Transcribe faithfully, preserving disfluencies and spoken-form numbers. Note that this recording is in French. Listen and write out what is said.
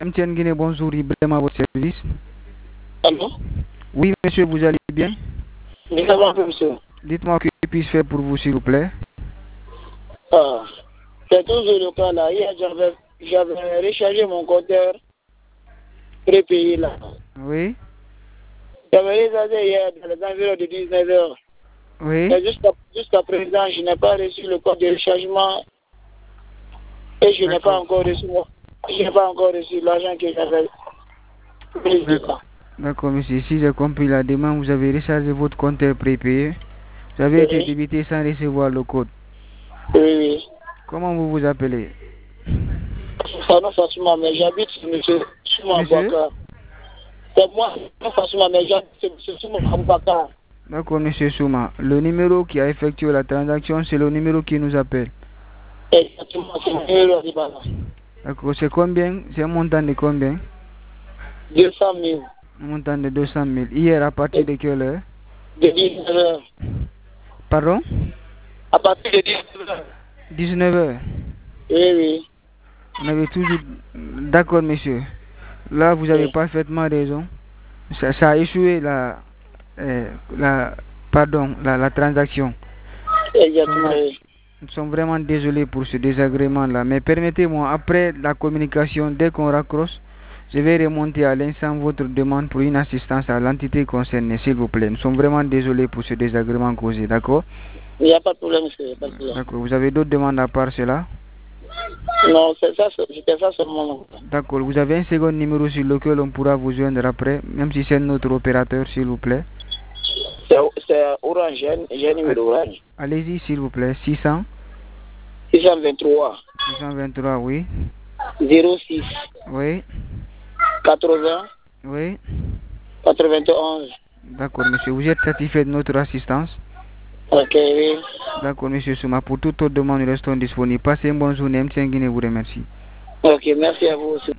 M T N Guinée, bonjour, Ibrahim à votre service. Allô? Oui, monsieur, vous allez bien? Oui, ça va, monsieur. Dites-moi que je puisse faire pour vous, s'il vous plaît. Ah, c'est toujours le cas là. Hier, j'avais, j'avais rechargé mon compteur prépayé là. Oui. J'avais rechargé hier dans les environs de dix-neuf heures. Oui. Mais jusqu'à, jusqu'à présent, je n'ai pas reçu le code de rechargement et je n'ai pas encore reçu je n'ai pas encore reçu l'argent que j'avais pris. D'accord. D'accord, monsieur. Si j'ai compris la demande, vous avez rechargé votre compteur prépayé. Vous avez été Oui, débité sans recevoir le code. oui, oui. Comment vous vous appelez? Ça non facilement, mais j'habite sur monsieur Souma Monsieur? Bouakar. C'est moi, non facilement, mais j'habite sur monsieur Souma Bouakar. D'accord, monsieur Souma. Le numéro qui a effectué la transaction, c'est le numéro qui nous appelle. Exactement, c'est le numéro de Bala. D'accord, c'est combien? C'est un montant de combien? deux cent mille. Un montant de deux cent mille. Hier, à partir de quelle heure? De dix-neuf heures. Pardon? À partir de dix-neuf heures. dix-neuf heures. Oui, oui. On avait toujours... D'accord, monsieur. Là, vous avez Oui. parfaitement raison. Ça, ça a échoué la... euh, la pardon, la, la transaction. Nous sommes, Exactement, vra- oui. nous sommes vraiment désolés pour ce désagrément-là. Mais permettez-moi, après la communication, dès qu'on raccroche, je vais remonter à l'instant votre demande pour une assistance à l'entité concernée, s'il vous plaît. Nous sommes vraiment désolés pour ce désagrément causé, d'accord? Il n'y a pas de problème, monsieur. Il n'y a pas de problème. D'accord. Vous avez d'autres demandes à part cela? Non, c'est ça, c'est- c'était ça seulement. D'accord. Vous avez un second numéro sur lequel on pourra vous joindre après, même si c'est notre opérateur, s'il vous plaît. C'est c'est Orange, j'ai un- j'ai un numéro Orange. Allez-y, s'il vous plaît. six cents, six cent vingt-trois, six cent vingt-trois, oui. zéro six, Oui, quatre-vingts, oui. quatre-vingt-onze. D'accord, monsieur. Vous êtes satisfait de notre assistance? Ok, oui. D'accord, monsieur Souma. Pour toute autre demande, nous restons disponibles. Passez une bonne journée. M T N Guinée vous remercie. Ok, merci à vous aussi.